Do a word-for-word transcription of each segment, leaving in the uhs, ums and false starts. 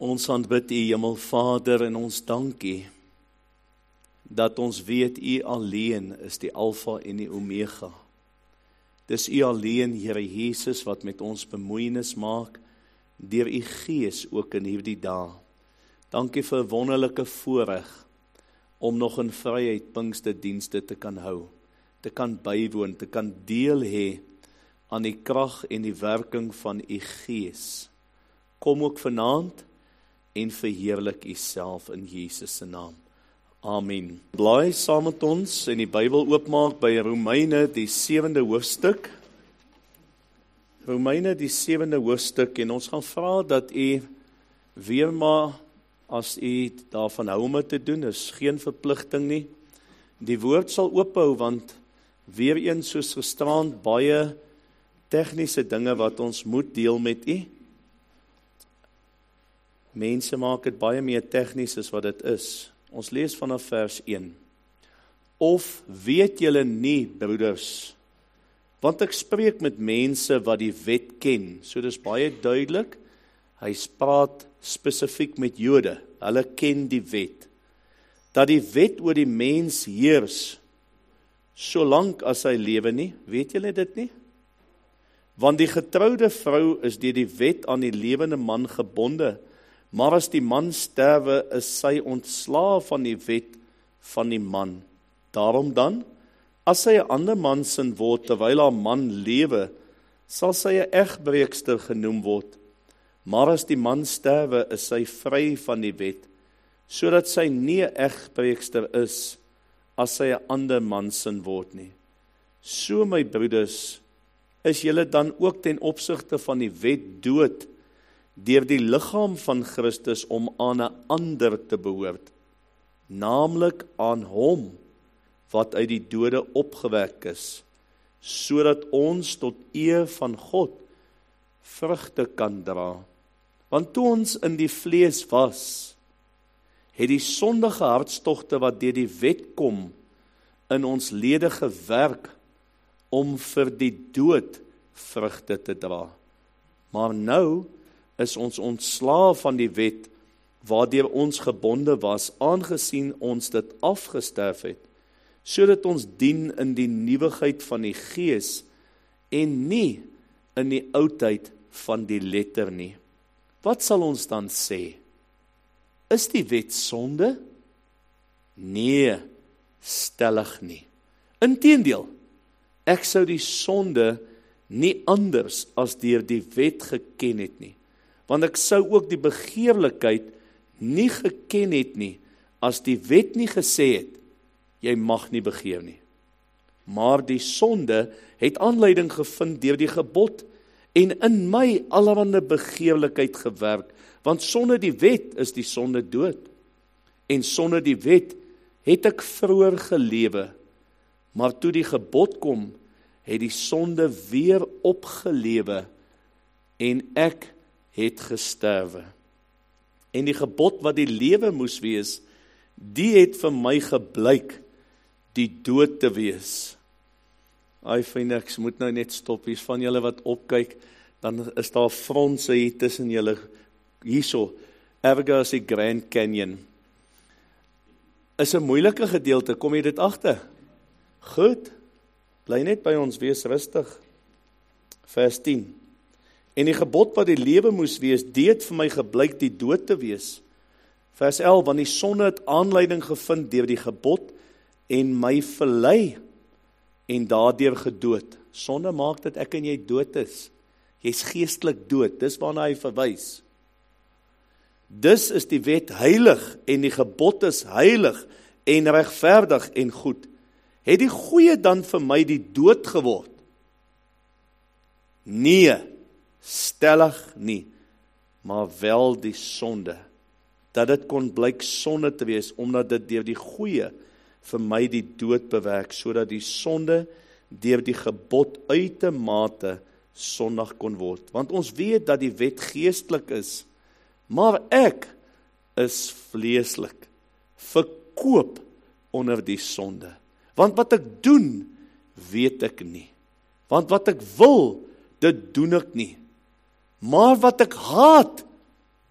Ons aanbid U, Hemelvader, en ons dank U, dat ons weet U alleen is die Alfa en die Omega. Dis U alleen, Here Jesus, wat met ons bemoeienis maak, deur U Gees ook in hierdie dae. Dankie vir 'n wonderlike voorreg, om nog in vryheid Pinksterdienste te kan hou, te kan bywoon, te kan deel hê aan die krag en die werking van U Gees. Kom ook vanaand, en verheerlik U self in Jesus se naam. Amen. Blaai saam met ons en die Bybel oopmaak by Romeine die sewende hoofstuk. Romeine die sewende hoofstuk, en ons gaan vra dat U weer maar, as U daarvan hou om dit te doen, is geen verpligting nie. Die woord sal oophou, want weer eens soos gisterand baie tegniese dinge wat ons moet deel met U. Mense maak dit baie meer tegnies as wat dit is. Ons lees vanaf vers een. Of weet julle nie, broeders, want ek spreek met mense wat die wet ken. So dis baie duidelik, hy praat spesifiek met Jode, hulle ken die wet. Dat die wet oor die mens heers, solank as hy lewe nie, weet julle dit nie? Want die getroude vrou is deur die wet aan die lewende man gebonde, maar as die man sterwe, is sy ontslaaf van die wet van die man. Daarom dan, as sy 'n ander man sin word terwyl haar man lewe, sal sy 'n egbreekster genoem word. Maar as die man sterwe, is sy vry van die wet, sodat sy nie 'n egbreekster is as sy 'n ander man sin word nie. So my broeders, is julle dan ook ten opsigte van die wet dood, deur die liggaam van Christus om aan 'n ander te behoort, naamlik aan hom wat uit die dode opgewek is, sodat ons tot eer van God vrugte kan dra. Want toe ons in die vlees was, het die sondige hartstogte wat deur die wet kom, in ons lede gewerk om vir die dood vrugte te dra. Maar nou is ons ontslae van die wet, waardeur ons gebonde was, aangesien ons dit afgesterf het, sodat ons dien in die nuwigheid van die Gees, en nie in die oudheid van die letter nie. Wat sal ons dan sê? Is die wet sonde? Nee, stellig nie. Inteendeel, ek sou die sonde nie anders as deur die wet geken het nie. Want ek sou ook die begeerlikheid nie geken het nie, as die wet nie gesê het, jy mag nie begeer nie. Maar die sonde het aanleiding gevind deur die gebod, en in my allerhande begeerlikheid gewerk, want sonder die wet is die sonde dood. En sonder die wet het ek vroeër gelewe, maar toe die gebod kom, het die sonde weer opgelewe, en ek het gesterwe. En die gebod wat die lewe moes wees, die het vir my geblyk die dood te wees. Ai, vriende, ek moet nou net stop, hier's van julle wat opkyk, dan is daar fronse hier tussen julle, hierso, erger as die Grand Canyon. Is 'n moeilike gedeelte, kom jy dit agter? Goed, bly net by ons, wees rustig. Vers tien. En die gebod wat die lewe moes wees, die het vir my geblyk die dood te wees. Vers elf, want die sonde het aanleiding gevind deur die gebod, en my verlei, en daardeur gedood. Sonde maak dat ek en jy dood is. Jy's geestelik dood, dis waarna hy verwys. Dus is die wet heilig, en die gebod is heilig, en regverdig en goed. Het die goeie dan vir my die dood geword? Nee, stellig nie, maar wel die sonde, dat dit kon blyk sonde te wees, omdat dit deur die goeie vir my die dood bewerk, sodat die sonde deur die gebod uitermate sondig kon word. Want ons weet dat die wet geestelik is, maar ek is vleeslik, verkoop onder die sonde. Want wat ek doen, weet ek nie. Want wat ek wil, dit doen ek nie. Maar wat ek haat,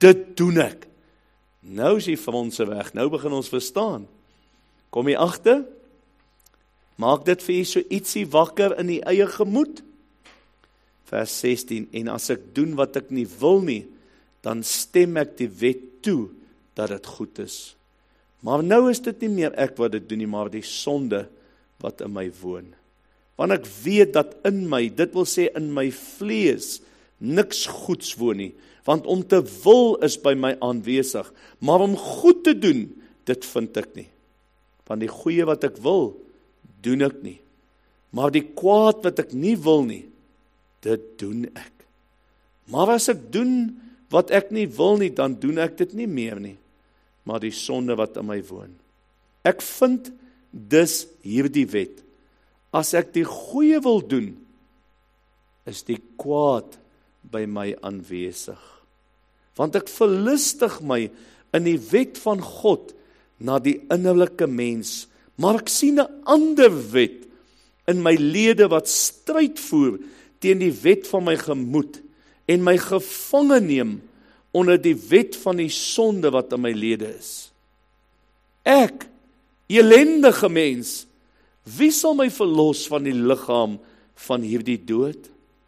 dit doen ek. Nou is die fronse weg, nou begin ons verstaan. Kom jy agter? Maak dit vir jy so ietsie wakker in die eie gemoed. Vers sestien, en as ek doen wat ek nie wil nie, dan stem ek die wet toe, dat dit goed is. Maar nou is dit nie meer ek wat dit doen nie, maar die sonde wat in my woon. Want ek weet dat in my, dit wil sê in my vlees, niks goeds woon nie. Want om te wil is by my aanwesig, maar om goed te doen, dit vind ek nie. Want die goeie wat ek wil, doen ek nie. Maar die kwaad wat ek nie wil nie, dit doen ek. Maar as ek doen wat ek nie wil nie, dan doen ek dit nie meer nie. Maar die sonde wat in my woon. Ek vind dus hierdie wet. As ek die goeie wil doen, is die kwaad by my aanwesig. Want ek verlustig my in die wet van God na die innerlike mens, maar ek sien 'n ander wet in my lede wat stryd voer teen die wet van my gemoed en my gevange neem onder die wet van die sonde wat in my lede is. Ek, elendige mens, wie sal my verlos van die liggaam van hierdie dood?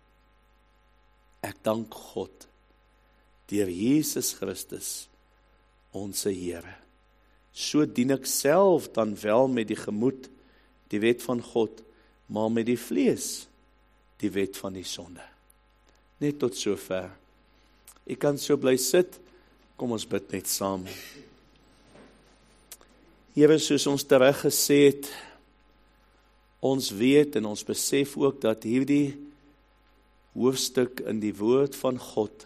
Ek dank God, deur Jesus Christus, ons Here. So dien ek self dan wel met die gemoed, die wet van God, maar met die vlees, die wet van die sonde. Net tot sover. Ek kan so bly sit, kom ons bid net saam. Here, soos ons tereg gesê het, ons weet en ons besef ook dat hierdie hoofstuk in die woord van God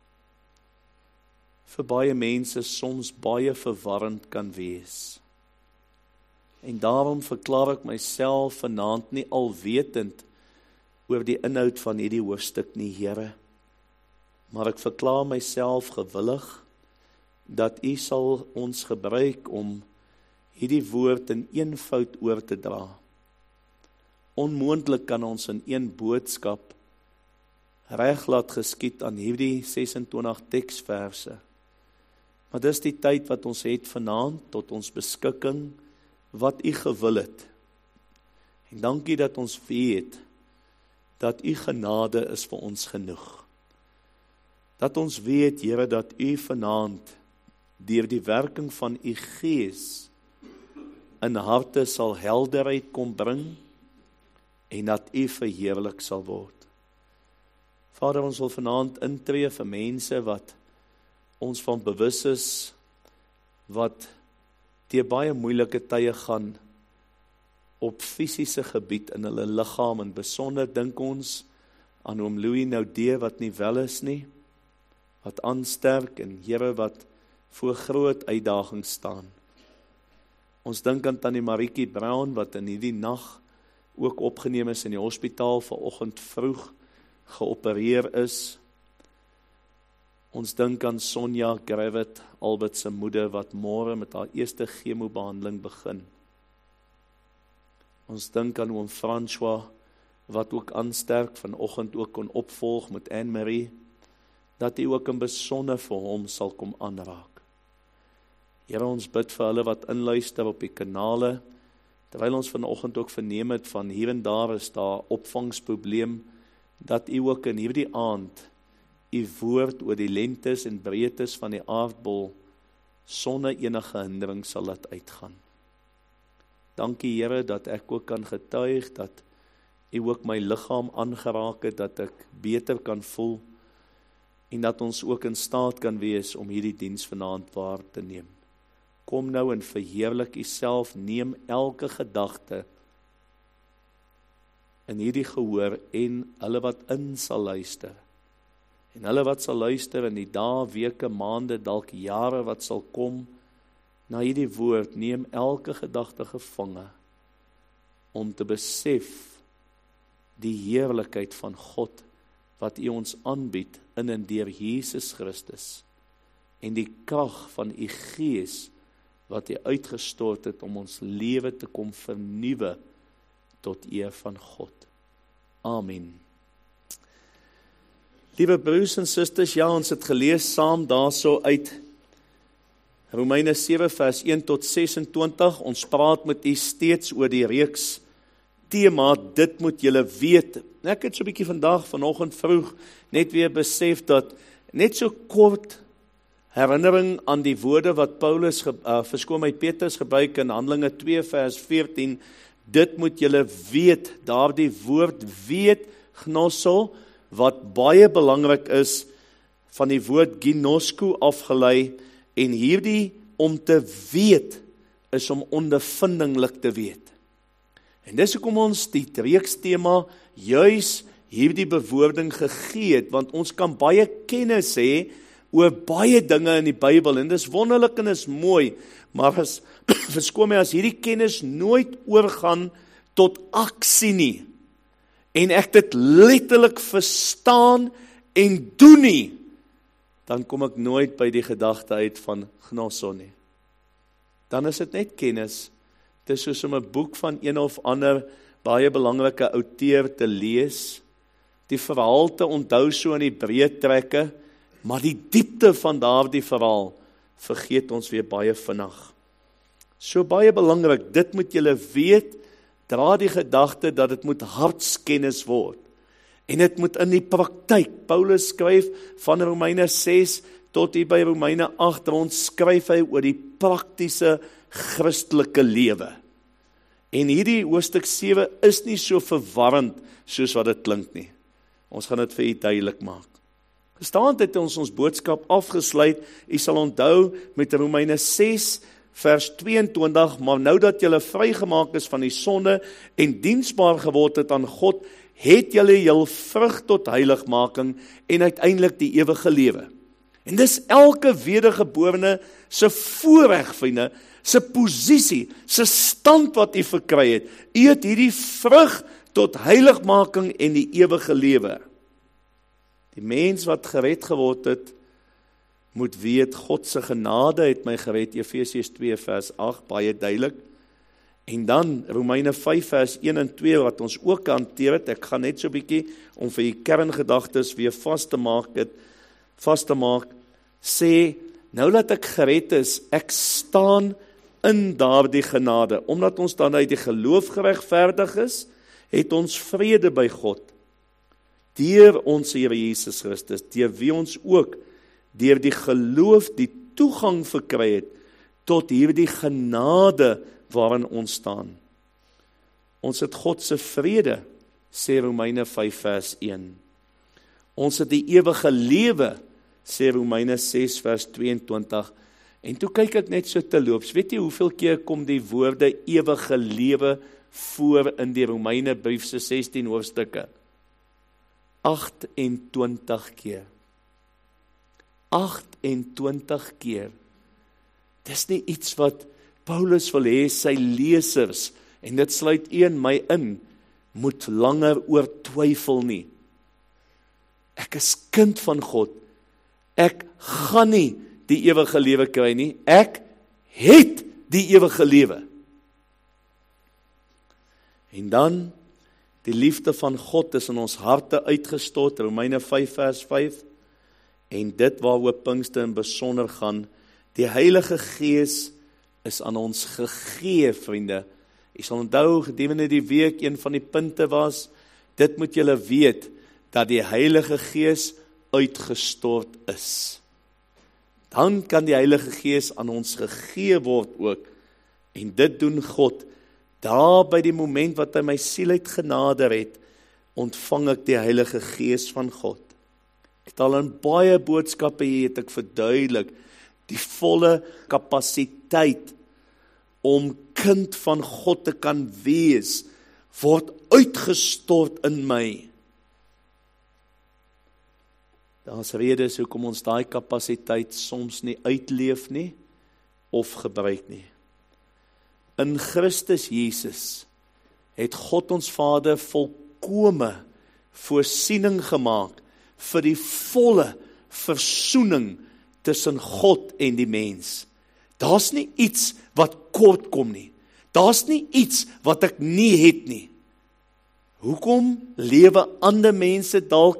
vir baie mense soms baie verwarrend kan wees. En daarom verklaar ek myself vanaand nie alwetend oor die inhoud van hierdie hoofstuk nie, Here. Maar ek verklaar myself gewillig dat U sal ons gebruik om hierdie woord in eenvoud oor te dra. Onmoontlik kan ons in een boodskap reg laat geskied aan hierdie ses en twintig teksverse. Maar dis die tyd wat ons het vanaand tot ons beskikking, wat U gewil het. En dankie dat ons weet, dat U genade is vir ons genoeg. Dat ons weet, Here, dat U vanaand, deur die werking van U Gees, in harte sal helderheid kom bring, en dat U verheerlik sal word. Vader, ons wil vanaand intree vir mense wat ons van bewus is, wat deur baie moeilike tye gaan op fisiese gebied in hulle liggaam, en besonder dink ons aan oom Louis Naudé wat nie wel is nie, wat aansterk en Here wat voor groot uitdagings staan. Ons dink aan Tannie Marietjie Brown wat in hierdie nag ook opgeneem is in die hospitaal, vanoggend vroeg geopereer is. Ons dink aan Sonja Gravett, Albert se moeder, wat môre met haar eerste chemobehandeling begin. Ons dink aan oom François, wat ook aansterk, vanoggend ook kon opvolg met Anne-Marie, dat U ook in besonder vir hom sal kom aanraak. Here, ons bid vir hulle wat inluister op die kanale, terwyl ons vanoggend ook verneem het van hier en daar is daar opvangsprobleem, dat U ook in hierdie aand U woord oor die lengtes en breedtes van die aardbol sonder enige hindering sal laat uitgaan. Dankie Here dat ek ook kan getuig dat U ook my liggaam aangeraak het, dat ek beter kan voel en dat ons ook in staat kan wees om hierdie diens vanaand waar te neem. Kom nou en verheerlik U self, neem elke gedagte in hierdie gehoor en hulle wat in sal luister. En hulle wat sal luister in die dae, weke, maande, dalk jare wat sal kom, na hierdie woord, neem elke gedagte gevange, om te besef die heerlikheid van God, wat U ons aanbied in en deur Jesus Christus, en die krag van U Gees, wat U uitgestort het om ons lewe te kom vernuwe tot eer van God. Amen. Liewe broers en susters, ja, ons het gelees saam daarso uit Romeine sewe vers een tot sesentwintig. Ons praat met u steeds oor die reeks tema, dit moet julle weet. Ek het so 'n bietjie vandag, vanoggend vroeg, net weer besef dat, net so kort herinnering aan die woorde wat Paulus, uh, verskoon my Petrus gebruik in Handelinge twee vers veertien, dit moet julle weet, daardie woord weet, gnosso, wat baie belangrik is, van die woord ginosko afgelei, en hierdie om te weet, is om ondervindinglik te weet. En dis hoekom ons die reekstema juis hierdie bewoording gegee het, want ons kan baie kennis hê oor baie dinge in die Bybel, en dis wonderlik en is mooi, maar as, verskoon my, as hierdie kennis nooit oorgaan tot aksie nie, en ek dit letterlik verstaan en doen nie, dan kom ek nooit by die gedagte uit van gnosso nie. Dan is dit net kennis. Dit is soos om 'n boek van een of ander baie belangrike outeur te lees, die verhaal te onthou so in die breë trekke, maar die diepte van daardie verhaal vergeet ons weer baie vinnig. So baie belangrik, dit moet julle weet, dra die gedagte dat dit moet hartskennis word. En dit moet in die praktyk, Paulus skryf van Romeine ses tot hier by Romeine agt rond, skryf hy oor die praktiese Christelike lewe. En hierdie hoofstuk sewe is nie so verwarrend soos wat dit klink nie. Ons gaan dit vir u duidelik maak. Gestaand het ons ons boodskap afgesluit, u sal onthou met Romeine ses vers tweeëntwintig, maar nou dat julle vrygemaak is van die sonde en diensbaar geword het aan God, het julle jul vrug tot heiligmaking en uiteindelik die ewige lewe. En dis elke wedergeborene se voorreg, vriende, se posisie, se stand wat u verkry het. U het hierdie vrug tot heiligmaking en die ewige lewe. Die mens wat gered geword het, moet weet, God se genade het my gered, Efesiërs twee vers agt, baie duidelik. En dan Romeine vyf vers een en twee, wat ons ook hanteer het, ek gaan net so 'n bietjie, om vir die kerngedagtes weer vas te maak, het, vas te maak, sê, nou dat ek gered is, ek staan in daardie genade, omdat ons dan uit die geloof geregverdig is, het ons vrede by God, deur ons Here Jesus Christus, deur wie ons ook, deur die geloof die toegang verkry het, tot hierdie genade waarin ons staan. Ons het God se vrede, sê Romeine vyf vers een. Ons het die ewige lewe, sê Romeine ses vers tweeëntwintig. En toe kyk ek net so te loops, weet jy hoeveel keer kom die woorde ewige lewe voor in die Romeine brief se sestien hoofstukke? agt-en-twintig keer. agt-en-twintig keer. Dis nie iets wat Paulus wil hê sy lesers, en dit sluit een my in, moet langer oor twyfel nie. Ek is kind van God. Ek gaan nie die ewige lewe kry nie. Ek het die ewige lewe. En dan, die liefde van God is in ons harte uitgestort, Romeine vyf vers vyf, en dit waaroor Pinkster in besonder gaan, die Heilige Gees is aan ons gegee, vriende. Jy sal onthou, gedurende die week, een van die punte was, dit moet julle weet, dat die Heilige Gees uitgestort is. Dan kan die Heilige Gees aan ons gegee word ook, en dit doen God, daar by die moment wat hy my siel uit genader het, ontvang ek die Heilige Gees van God. Ek het al in baie boodskappe hier het ek verduidelik, die volle kapasiteit om kind van God te kan wees, word uitgestort in my. Daar is redes hoekom ons daai kapasiteit soms nie uitleef nie, of gebruik nie. In Christus Jesus het God ons Vader volkome voorsiening gemaak vir die volle versoening tussen God en die mens. Daar's nie iets wat kort kom nie. Daar's nie iets wat ek nie het nie. Hoekom lewe ander mense dalk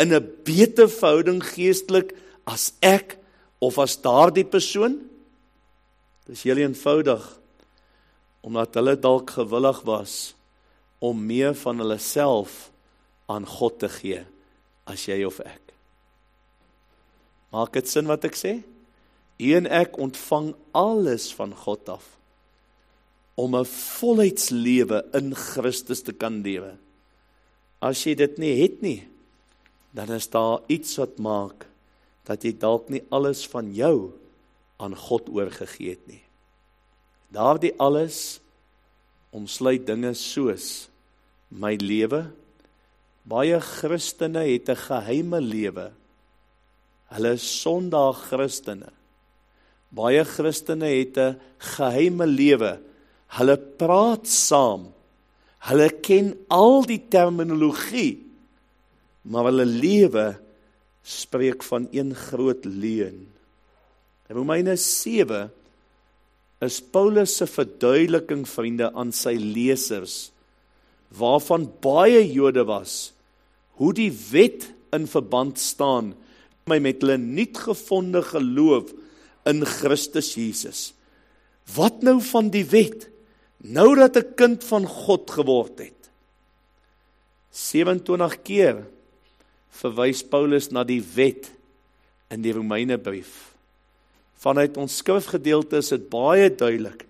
in 'n beter verhouding geestelik as ek of as daardie persoon? Dis heel eenvoudig, omdat hulle dalk gewillig was om meer van hulle self aan God te gee, as jy of ek. Maak dit sin wat ek sê? U en ek ontvang alles van God af, om 'n volheidslewe in Christus te kan lewe. As jy dit nie het nie, dan is daar iets wat maak, dat jy dalk nie alles van jou aan God oorgegee het nie. Daardie alles omsluit dinge soos my lewe. Baie Christene het 'n geheime lewe. Hulle is Sondag Christene. Baie Christene het 'n geheime lewe. Hulle praat saam. Hulle ken al die terminologie, maar hulle lewe spreek van een groot leuen. Romeine sewe is Paulus se verduideliking, vriende, aan sy lesers, waarvan baie Jode was, hoe die wet in verband staan met hulle nuutgevonde geloof in Christus Jesus. Wat nou van die wet? Nou dat 'n kind van God geword het. sewe en twintig keer verwys Paulus na die wet in die Romeinebrief. Vanuit ons skrifgedeelte is dit baie duidelik,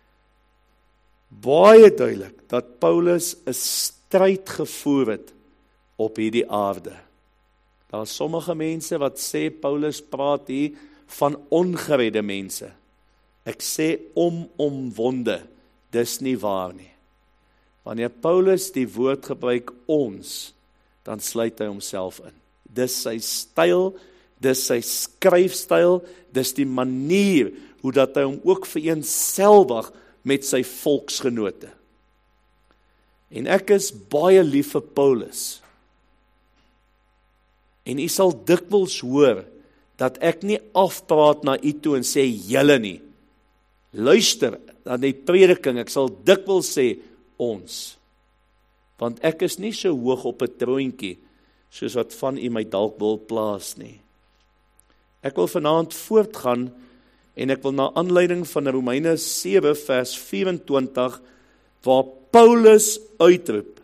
baie duidelik, dat Paulus 'n stryd gevoer het op hierdie aarde. Daar is sommige mense wat sê, Paulus praat hier van ongeredde mense. Ek sê omomwonde, dis nie waar nie. Wanneer Paulus die woord gebruik ons, dan sluit hy homself in. Dis sy styl, dis sy skryfstyl, dis die manier, hoe dat hy hom ook vereenselwig met sy volksgenote. En ek is baie lief vir Paulus. En u sal dikwels hoor, dat ek nie afpraat na u toe en sê, julle nie. Luister, aan die prediking, ek sal dikwels sê, ons. Want ek is nie so hoog op 'n troontjie, soos wat van u my dalk wil plaas nie. Ek wil vanaand voortgaan, en ek wil na aanleiding van Romeine sewe vers vyf-en-twintig, waar Paulus uitroep.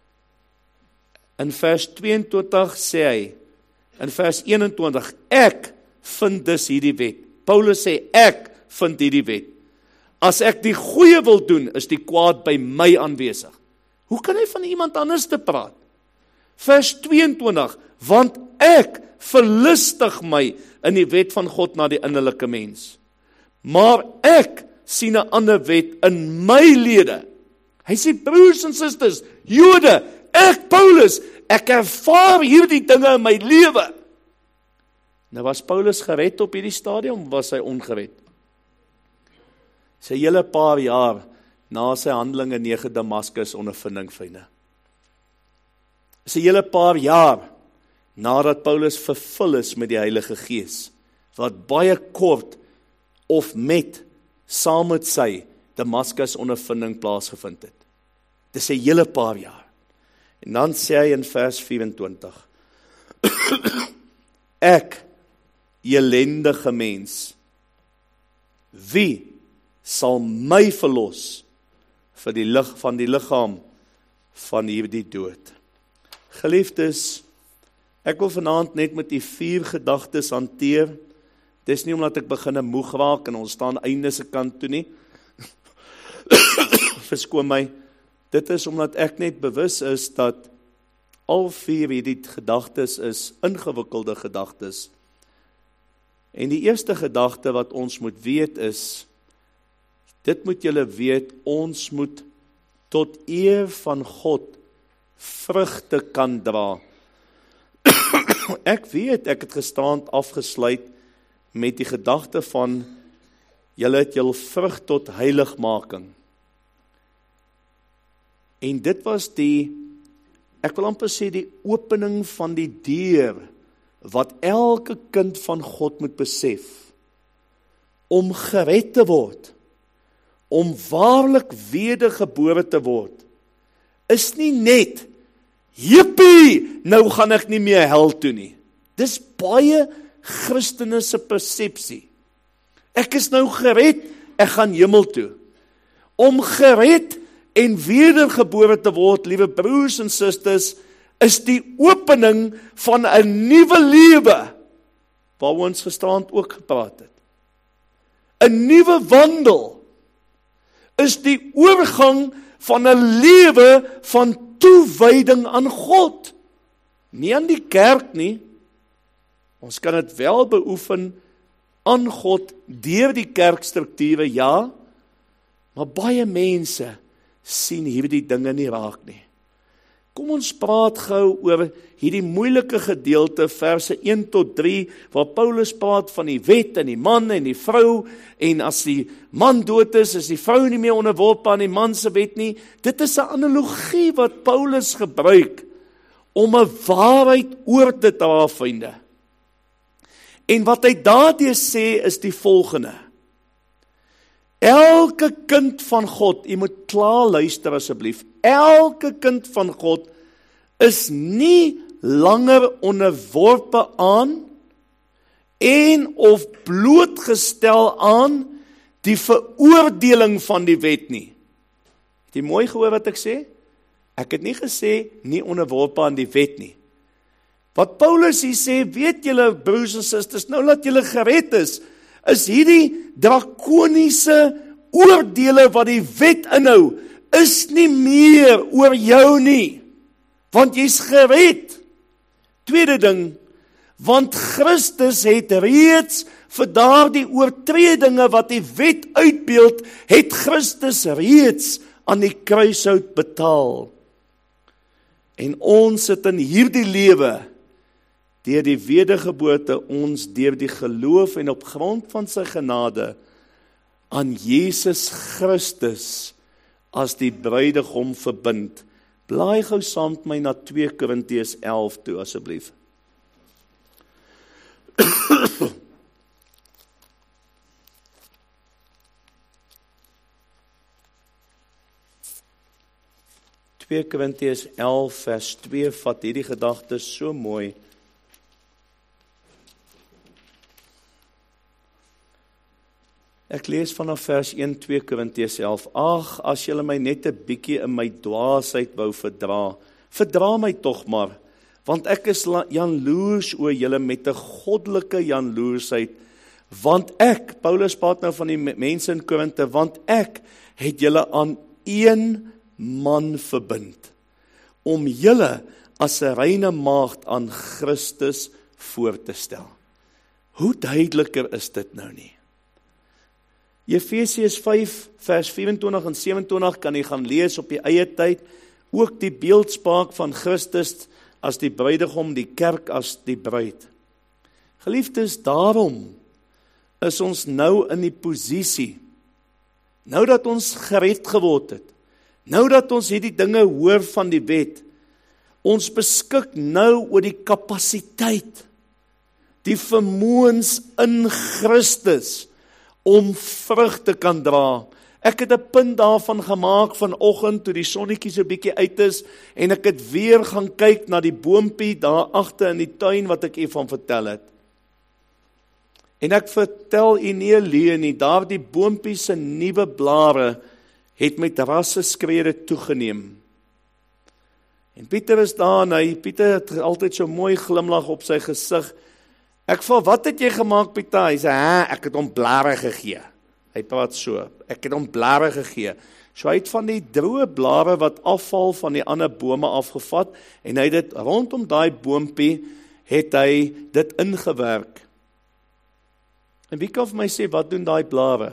In vers twee-en-twintig sê hy, in vers een-en-twintig, ek vind dus hierdie wet. Paulus sê, ek vind hierdie wet. As ek die goeie wil doen, is die kwaad by my aanwesig. Hoe kan hy van iemand anders te praat? Vers twee-en-twintig, want ek verlustig my in die wet van God na die innerlike mens. Maar ek sien 'n ander wet in my lede. Hy sê, broers en susters, Jode, ek Paulus, ek ervaar hierdie dinge in my lewe. Nou was Paulus gered op hierdie stadium, was hy ongered? Sy hele paar jaar na sy Handelinge nege Damaskus ondervinding, vriende. Sy hele paar jaar nadat Paulus vervul is met die Heilige Gees, wat baie kort of met, saam met sy Damaskus ondervinding plaasgevind het. Dis sy hele paar jaar. En dan sê hy in vers vyf-en-twintig, ek, elendige mens, wie sal my verlos vir die lig van die liggaam van hierdie dood? Geliefdes, ek wil vanaand net met die vier gedagtes hanteer. Dis nie omdat ek begin moeg raak en ons staan einde se kant toe nie. Verskoon my. Dit is omdat ek net bewus is dat al vier hierdie gedagtes is ingewikkelde gedagtes. En die eerste gedagte wat ons moet weet is, dit moet julle weet, ons moet tot eer van God vrugte kan dra. Ek weet, ek het gestaand afgesluit met die gedagte van, julle het julle vrug tot heiligmaking. En dit was die, ek wil amper sê die opening van die deur, wat elke kind van God moet besef, om gered te word, om waarlik wedergebore te word, is nie net, jippie, nou gaan ek nie meer hel toe nie. Dis baie Christene se persepsie. Ek is nou gered, ek gaan hemel toe. Om gered en wedergebore te word, liewe broers en susters, is die opening van 'n nuwe lewe, waaroor ons gisterand ook gepraat het. 'n Nuwe wandel is die oorgang van 'n lewe van toewyding aan God. Nie aan die kerk nie. Ons kan dit wel beoefen aan God deur die kerkstrukture, ja, maar baie mense sien hierdie dinge nie raak nie. Kom ons praat gou oor hierdie moeilike gedeelte, verse een tot drie, waar Paulus praat van die wet en die man en die vrou, en as die man dood is, is die vrou nie meer onderworpe aan die man se wet nie. Dit is 'n analogie wat Paulus gebruik om 'n waarheid oor te dra, vriende. En wat hy daardeur sê is die volgende. Elke kind van God, jy moet klaar luister asseblief, elke kind van God is nie langer onderworpe aan en of blootgestel aan die veroordeling van die wet nie. Het jy mooi gehoor wat ek sê? Ek het nie gesê nie onderworpe aan die wet nie. Wat Paulus hier sê, weet julle broers en susters, nou dat julle gered is, is hierdie drakoniese oordeele wat die wet inhou, is nie meer oor jou nie, want jy's gered. Tweede ding, want Christus het reeds vir daardie oortredinge wat die wet uitbeeld, het Christus reeds aan die kruishout betaal. En ons sit in hierdie lewe, deur die wedergeboorte ons deur die geloof en op grond van sy genade aan Jesus Christus as die bruidegom verbind. Blaai gou saam met my na twee Korintiërs elf toe asseblief. twee Korintiërs elf vers twee vat hierdie gedagte so mooi. Ek lees vanaf vers een, twee Korintiërs elf. Ag, as julle my net 'n bietjie in my dwaasheid wou verdra, verdra my tog maar, want ek is jaloers oor julle met 'n goddelike jaloersheid, want ek, Paulus praat nou van die mense in Korinte, want ek het julle aan een man verbind, om julle as 'n reine maagd aan Christus voor te stel. Hoe duideliker is dit nou nie? Efesiërs vyf vers vyf-en-twintig en sewe-en-twintig kan jy gaan lees op die eie tyd, ook die beeldspraak van Christus as die bruidegom, die kerk as die bruid. Geliefdes, daarom is ons nou in die posisie, nou dat ons gered geword het, nou dat ons hierdie dinge hoor van die wet, ons beskik nou oor die kapasiteit, die vermoëns in Christus, om vrug te kan dra. Ek het 'n punt daarvan gemaak vanoggend toe die sonnetjie so bietjie uit is en ek het weer gaan kyk na die boompie daar agter in die tuin wat ek u van vertel het. En ek vertel u nie alleen nie, daardie boompie se nuwe blare het met rasse skrede toegeneem. En Pieter is daar en hy, Pieter het altyd so mooi glimlag op sy gesig. Ek vra, wat het jy gemaak, Pieter? Hy sê, hè, ek het hom blare gegee. Hy praat so, ek het hom blare gegee. So hy het van die droë blare wat afval van die ander bome afgevat, en hy het dit rondom daai boompie, het hy dit ingewerk. En wie kan vir my sê, wat doen daai blare?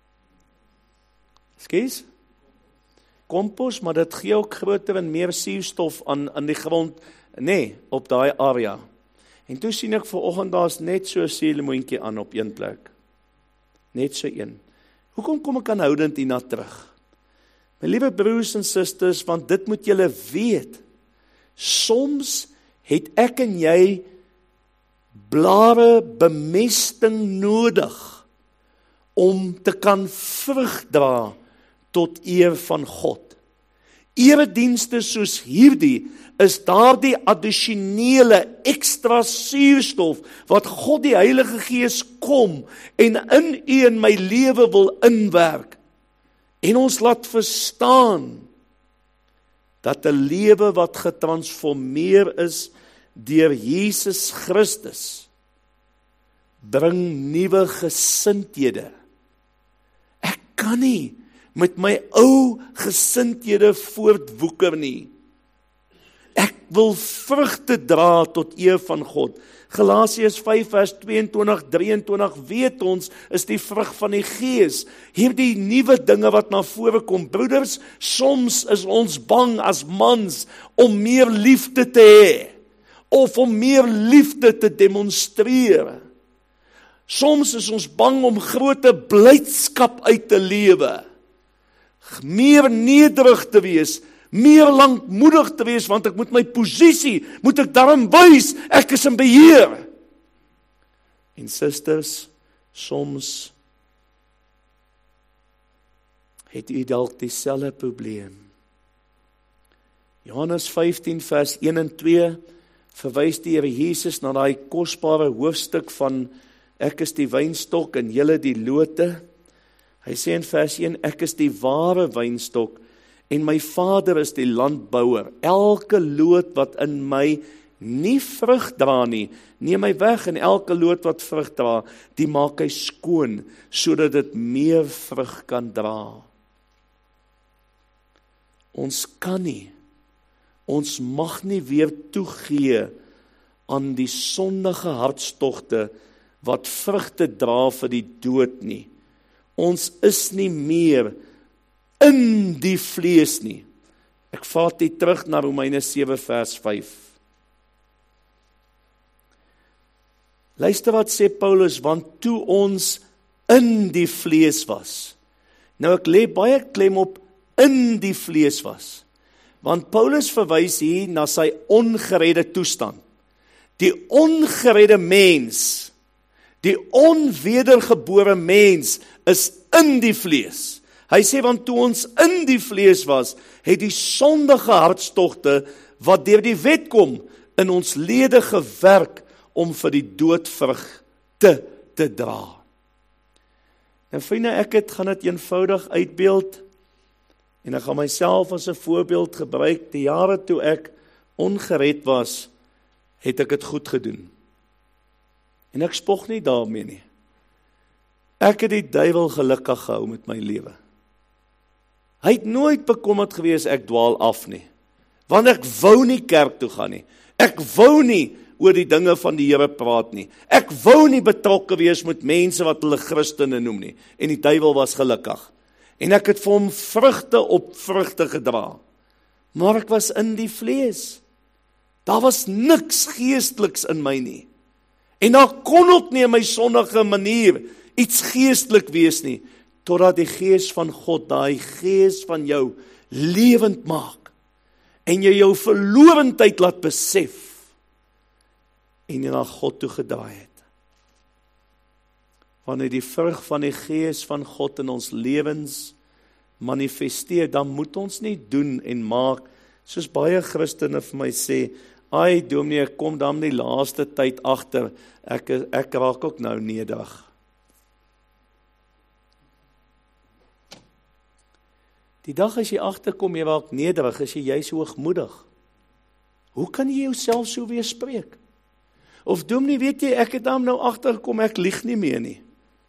Skus? Kompos, maar dit gee ook groter en meer suurstof aan, aan die grond, nee, op daai area. En toe sien ek vanoggend daar's net so 'n suurlemoentjie aan op een plek. Net so een. Hoekom kom ek aanhoudend hierna terug? My liewe broers en susters, want dit moet julle weet. Soms het ek en jy blare bemesting nodig om te kan vrug dra tot eer van God. eredienste soos hierdie is daardie addisionele ekstra suurstof wat God die Heilige Gees kom en in u en my lewe wil inwerk en ons laat verstaan dat 'n lewe wat getransformeer is deur Jesus Christus bring nuwe gesindhede. Ek kan nie met my ou gesindhede voortwoeker nie. Ek wil vrugte dra tot eer van God. Galasiërs vyf vers tweeëntwintig, drieëntwintig weet ons is die vrug van die Gees. Hierdie nuwe dinge wat na vore kom. Broeders, soms is ons bang as mans om meer liefde te hê of om meer liefde te demonstreer. Soms is ons bang om groter blydskap uit te lewe. Meer nederig te wees, meer lankmoedig te wees, want ek moet my posisie, moet ek daarom wys, ek is in beheer. En susters, soms het u dalk dieselfde probleem. Johannes vyftien vers een en twee verwys die Here Jesus na daai kosbare hoofstuk van ek is die wynstok en julle die lote. Hy sê in vers een, ek is die ware wynstok en my Vader is die landbouer. Elke loot wat in my nie vrug dra nie, neem hy weg, en elke loot wat vrug dra, die maak hy skoon, sodat dit meer vrug kan dra. Ons kan nie, ons mag nie weer toegee aan die sondige hartstogte wat vrugte dra vir die dood nie. Ons is nie meer in die vlees nie. Ek val dit terug na Romeine sewe vers vyf. Luister wat sê Paulus, want toe ons in die vlees was. Nou ek lê baie klem op in die vlees was. Want Paulus verwys hier na sy ongeredde toestand. Die ongeredde mens, die onwedergebore mens is in die vlees. Hy sê, want toe ons in die vlees was, het die sondige hartstogte, wat deur die wet kom, in ons lede gewerk, om vir die dood vrug te, te dra. Nou vriende, ek het, gaan dit eenvoudig uitbeeld, en ek gaan myself as 'n voorbeeld gebruik, die jare toe ek ongered was, het ek dit goed gedoen. En ek spog nie daarmee nie. Ek het die duiwel gelukkig gehou met my lewe. Hy het nooit bekommerd gewees ek dwaal af nie. Want ek wou nie kerk toe gaan nie. Ek wou nie oor die dinge van die Here praat nie. Ek wou nie betrokke wees met mense wat hulle Christene noem nie. En die duiwel was gelukkig. En ek het vir hom vrugte op vrugte gedra. Maar ek was in die vlees. Daar was niks geesteliks in my nie. En daar kon ook nie in my sondige manier iets geestelik wees nie, totdat die Gees van God, daai Gees van jou, lewend maak, en jy jou verlorendheid laat besef, en jy na God toe gedraai het. Wanneer die vrug van die Gees van God in ons lewens manifesteer, dan moet ons nie doen en maak, soos baie Christene vir my sê, ai dominee, ek kom dan die laaste tyd agter, ek, ek raak ook nou nederig. Die dag as jy agterkom, jy raak nederig, is jy juis hoogmoedig. Hoe kan jy jouself so weerspreek? Of dominee, weet jy, ek het dan nou agtergekom, ek lieg nie meer nie.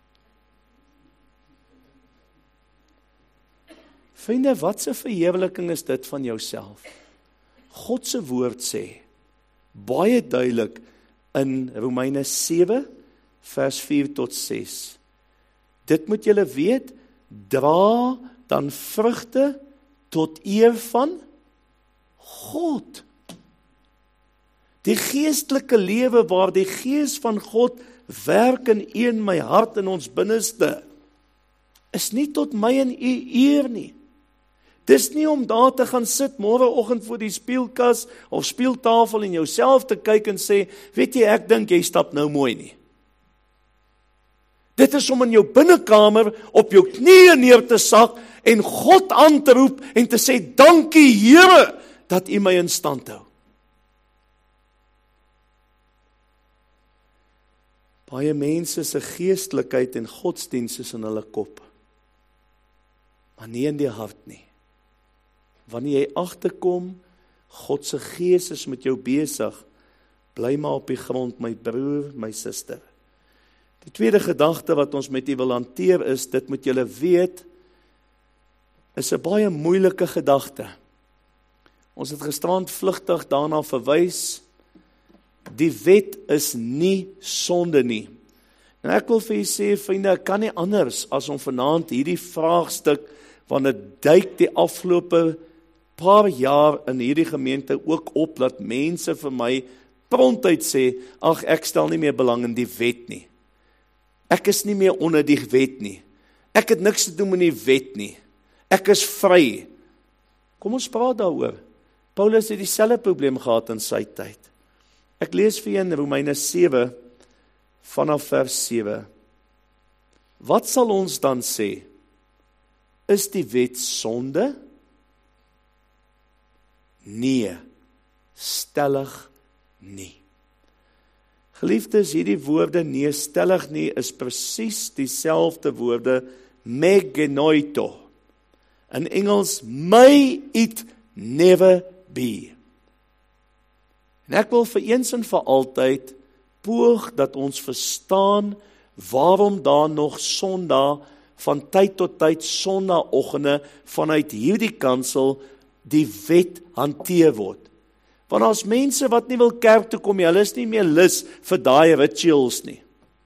Vriende, wat 'n verheerliking is dit van jouself? God se woord sê, baie duidelik in Romeine sewe, vers vier tot ses. Dit moet julle weet, dra dan vrugte tot eer van God. Die geestelike lewe waar die Gees van God werk in een my hart in ons binneste, is nie tot my en u eer nie. Dis nie om daar te gaan sit môreoggend voor die speelkas of speeltafel en jouself te kyk en sê, weet jy, ek dink jy stap nou mooi nie. Dit is om in jou binnekamer op jou knieë neer te sak en God aan te roep en te sê, dankie Here, dat U my in stand hou. Baie mense se geestelikheid en godsdienst is in hulle kop, maar nie in die hart nie. Wanneer jy agterkom, God se gees is met jou besig, bly maar op die grond, my broer, my suster. Die tweede gedagte wat ons met u wil hanteer is, dit moet julle weet, is 'n baie moeilike gedagte. Ons het gisterand vlugtig daarna verwys, die wet is nie sonde nie. En ek wil vir u sê, vriende, ek kan nie anders as om vanaand hierdie vraagstuk, want dit duik die afgelope paar jaar in hierdie gemeente ook op, dat mense vir my prontuit sê, ag, ek stel nie meer belang in die wet nie. Ek is nie meer onder die wet nie. Ek het niks te doen met die wet nie. Ek is vry. Kom ons praat daaroor. Paulus het dieselfde probleem gehad in sy tyd. Ek lees vir in Romeine sewe, vanaf vers sewe. Wat sal ons dan sê? Is die wet sonde? Nee, stellig nie. Geliefdes, hierdie woorde nee, stellig nie, is presies dieselfde woorde megenoito. In Engels, may it never be. En ek wil vir eens en vir altyd poog dat ons verstaan waarom daar nog Sondag van tyd tot tyd Sondagoggende vanuit hierdie kansel die wet hanteer word. Want as mense wat nie wil kerk toe kom nie, hulle is nie meer lus vir daai rituals nie.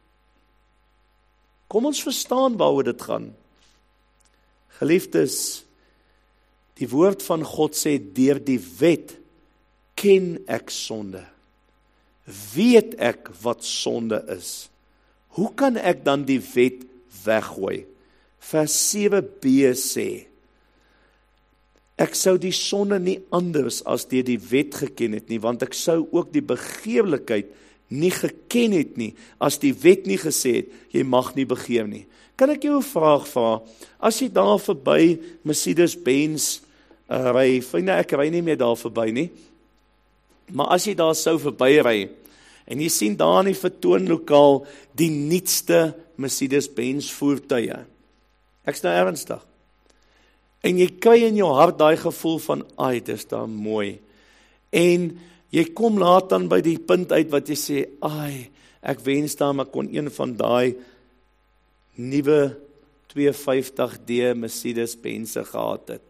Kom ons verstaan waaroor dit gaan. Geliefdes, die woord van God sê, deur die wet ken ek sonde. Weet ek wat sonde is. Hoe kan ek dan die wet weggooi? Vers sewe b sê, ek sou die sonde nie anders as deur die wet geken het nie, want ek sou ook die begeerlikheid nie geken het nie, as die wet nie gesê het, jy mag nie begeer nie. Kan ek jou 'n vraag vra? As jy daar verby Mercedes-Benz uh, ry, vriende, ek ry nie meer daar verby nie, maar as jy daar sou verby ry, en jy sien daar in die vertoonlokaal die nuutste Mercedes-Benz voertuie, ek's nou ernstig, en jy kry in jou hart daai gevoel van, ai, dis daar mooi, en jy kom laat dan by die punt uit wat jy sê, ai, ek wens daar maar kon een van daai nuwe tweehonderdvyftig D Mercedes-Benz gehad het.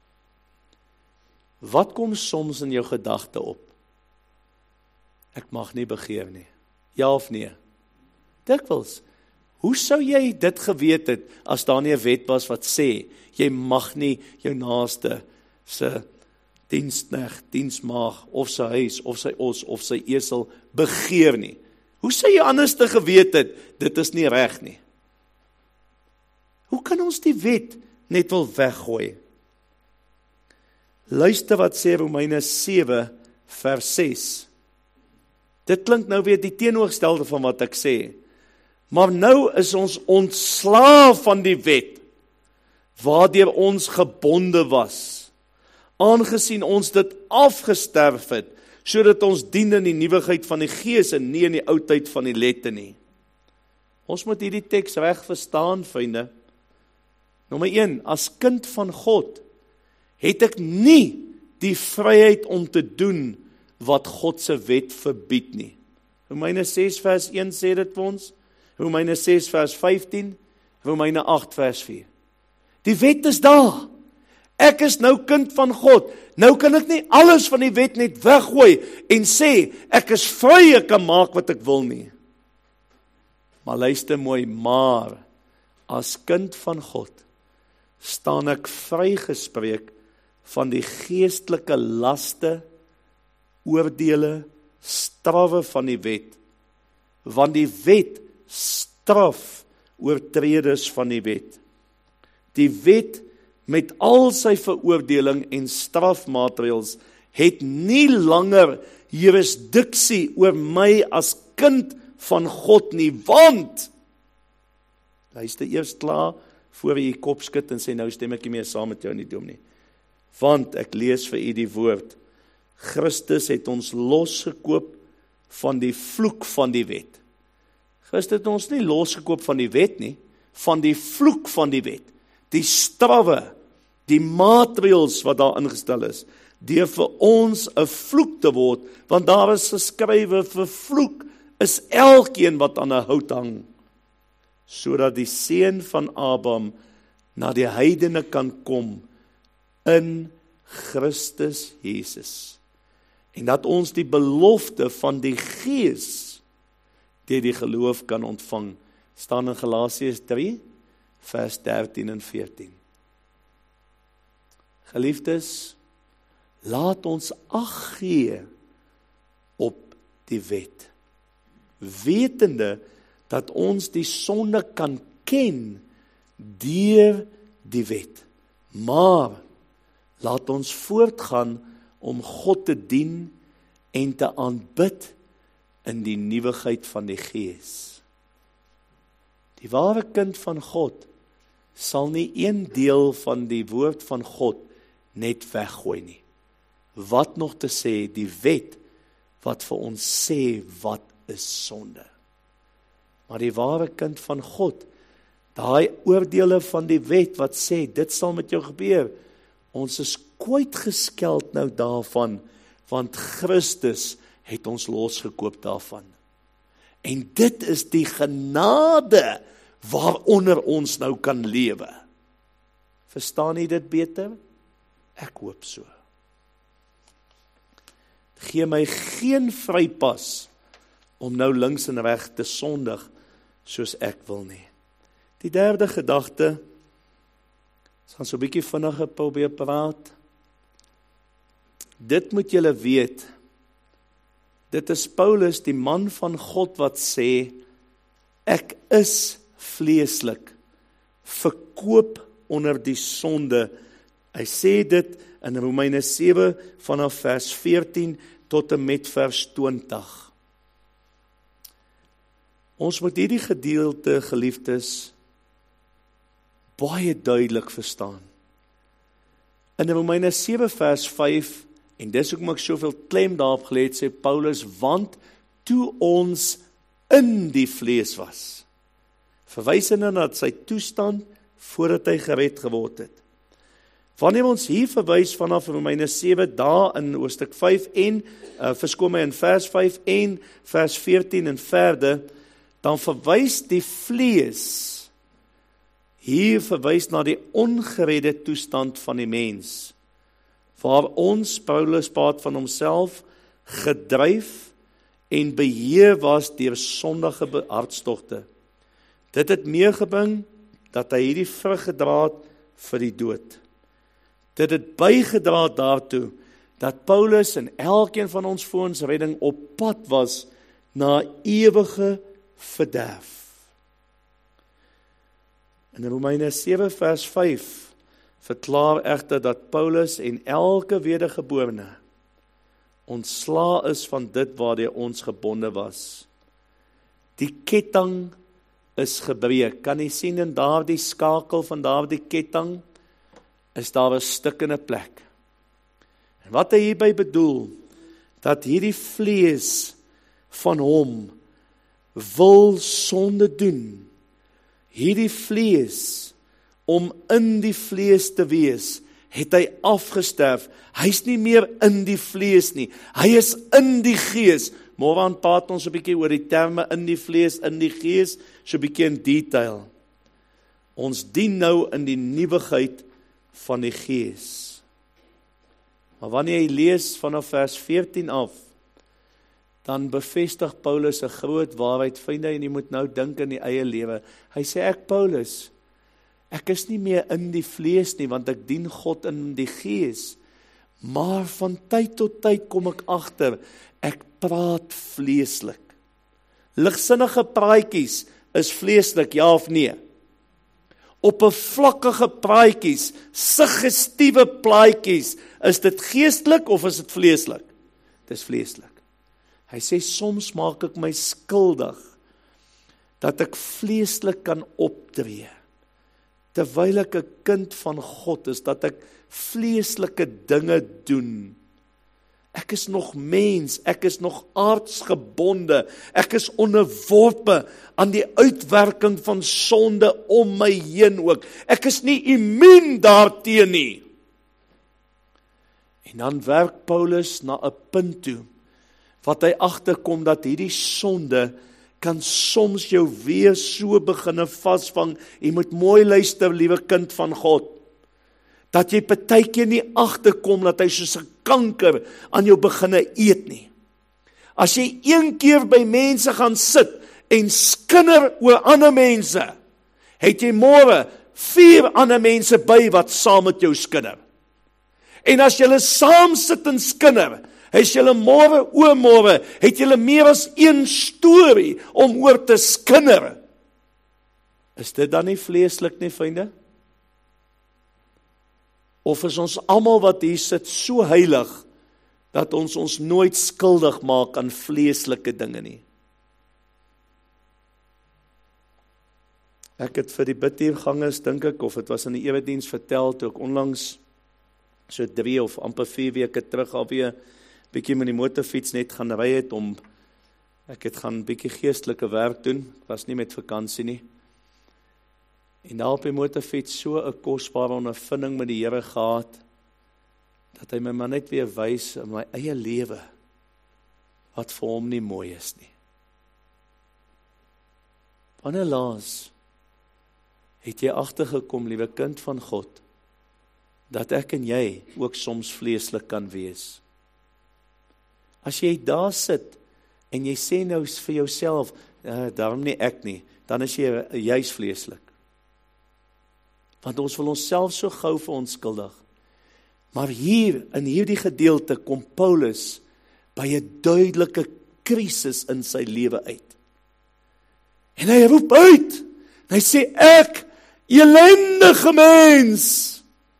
Wat kom soms in jou gedagte op? Ek mag nie begeer nie. Ja of nee? Dikwels. Hoe sou jy dit geweet het, as daar nie 'n wet was wat sê, jy mag nie jou naaste se diensknegt, diensmaag, of sy huis, of sy os, of sy esel begeer nie? Hoe sou jy anders te geweet het, dit is nie reg nie? Hoe kan ons die wet net wil weggooi? Luister wat sê Romeine sewe vers ses. Dit klink nou weer die teenoorgestelde van wat ek sê. Maar nou is ons ontslaaf van die wet, waardeur ons gebonde was, aangesien ons dit afgesterf het, sodat ons dien in die nuwigheid van die gees en nie in die oudheid van die lette nie. Ons moet hierdie teks reg verstaan, vriende. Nommer een, as kind van God, het ek nie die vryheid om te doen wat God se wet verbied nie. Romeine ses vers een sê dit vir ons, Romeine ses vers vyftien, Romeine agt vers vier. Die wet is daar. Ek is nou kind van God. Nou kan ek nie alles van die wet net weggooi en sê, ek is vry, ek kan maak wat ek wil nie. Maar luister mooi, maar as kind van God, staan ek vrygespreek van die geestelike laste, oordeele, strawwe van die wet, want die wet straf oortreders van die wet. Die wet met al sy veroordeling en strafmaatreëls het nie langer jurisdiksie oor my as kind van God nie, want, luister eers klaar voor u kop skud en sê, nou stem ek nie meer saam met jou nie, dominee. Want ek lees vir u die woord, Christus het ons losgekoop van die vloek van die wet. Christus het ons nie losgekoop van die wet nie, van die vloek van die wet. Die strawwe, die maatreëls wat daar ingestel is, deur vir ons 'n vloek te word, want daar is geskrywe, vervloek is elkeen wat aan 'n hout hang, sodat die seun van Abraham na die heidene kan kom in Christus Jesus. En dat ons die belofte van die Gees deur die geloof kan ontvang, staan in Galasiërs drie, vers dertien en veertien. Geliefdes, laat ons ag gee op die wet, wetende dat ons die sonde kan ken deur die wet. Maar laat ons voortgaan om God te dien en te aanbid in die nuwigheid van die Gees. Die ware kind van God sal nie een deel van die woord van God net weggooi nie. Wat nog te sê, die wet wat vir ons sê wat is sonde. Maar die ware kind van God, daai oordeele van die wet wat sê, dit sal met jou gebeur, ons is kwytgeskeld nou daarvan, want Christus het ons losgekoop daarvan. En dit is die genade waaronder ons nou kan lewe. Verstaan jy dit beter? Ek hoop so. Gee my geen vrypas om nou links en reg te sondig soos ek wil nie. Die derde gedagte, ons gaan so 'n bietjie vinniger probeer praat. Dit moet julle weet, dit is Paulus, die man van God, wat sê, ek is vleeslik, verkoop onder die sonde. Hy sê dit in Romeine sewe vanaf vers veertien tot en met vers twintig. Ons moet hierdie gedeelte, geliefdes, baie duidelik verstaan. In Romeine sewe vers vyf, en dis hoekom ek soveel klem daarop gelê het, sê Paulus, want toe ons in die vlees was, verwysende na sy toestand voordat hy gered geword het. Wanneer ons hier verwys vanaf Romeine sewe, daar in hoofstuk vyf en, uh, verskoon my in vers vyf en vers veertien en verder, dan verwys die vlees, hier verwys na die ongeredde toestand van die mens, waar ons, Paulus praat van homself, gedryf en beheer was deur sondige hartstogte. Dit het meegebring dat hy hierdie vrug gedra het vir die dood. Dit het bygedra daartoe dat Paulus en elkeen van ons voor ons redding op pad was na ewige verderf. In Romeine sewe vers vyf verklaar egter dat Paulus en elke wedergeborene ontslaa is van dit waardeur ons gebonde was. Die ketting is gebreek. Kan jy sien in daardie skakel van daardie ketting is daar 'n stikkende plek. En wat hy hierby bedoel, dat hierdie vlees van hom wil sonde doen. Hierdie vlees, om in die vlees te wees, het hy afgesterf. Hy's nie meer in die vlees nie. Hy is in die gees. Môre praat ons 'n bietjie oor die terme in die vlees, in die gees, so 'n bietjie in detail. Ons dien nou in die nuwigheid van die gees. Maar wanneer jy lees vanaf vers veertien af, dan bevestig Paulus 'n groot waarheid, vriende, en jy moet nou dink in die eie lewe. Hy sê, ek Paulus, ek is nie meer in die vlees nie, want ek dien God in die gees. Maar van tyd tot tyd kom ek agter, ek praat vleeslik. Ligsinnige praatjies is vleeslik, ja of nee? Oppervlakkige praatjies, suggestiewe plaatjies, is dit geestelik of is dit vleeslik? Dit is vleeslik. Hy sê, soms maak ek my skuldig, dat ek vleeslik kan optree, terwyl ek 'n kind van God is, dat ek vleeslike dinge doen. Ek is nog mens, ek is nog aardsgebonde, ek is onderworpe aan die uitwerking van sonde om my heen ook. Ek is nie immuun daarteen nie. En dan werk Paulus na 'n punt toe, wat hy agterkom dat hierdie sonde kan soms jou weer so beginne vasvang. Jy moet mooi luister, liewe kind van God, dat jy partykeer nie agterkom dat hy soos 'n kanker aan jou beginne eet nie. As jy een keer by mense gaan sit en skinder oor ander mense, het jy môre vier ander mense by wat saam met jou skinder. En as julle saam sit en skinder, is julle môre oormôre, het julle meer as een storie om oor te skinder. Is dit dan nie vleeslik nie, vriende? Of is ons almal wat hier sit so heilig, dat ons ons nooit skuldig maak aan vleeslike dinge nie? Ek het vir die bidtuurgangers, dink ek, of het was in die erediens vertel, toe ek onlangs so drie of amper vier weke terug alweer bietjie met die motorfiets net gaan ry het, om, ek het gaan bietjie geestelike werk doen, ek was nie met vakansie nie, en daar op die motorfiets so 'n kosbare ondervinding met die Here gehad, dat hy my maar net weer wys in my eie lewe, wat vir hom nie mooi is nie. Wanneer laas het jy agtergekom, liewe kind van God, dat ek en jy ook soms vleeslik kan wees? As jy daar sit, en jy sê nou vir jouself, uh, daarom nie ek nie, dan is jy uh, juis vleeslik. Want ons wil onsself so gou verontskuldig. Maar hier, in hierdie gedeelte, kom Paulus by 'n duidelike krisis in sy lewe uit. En hy roep uit, en hy sê, ek, elendige mens,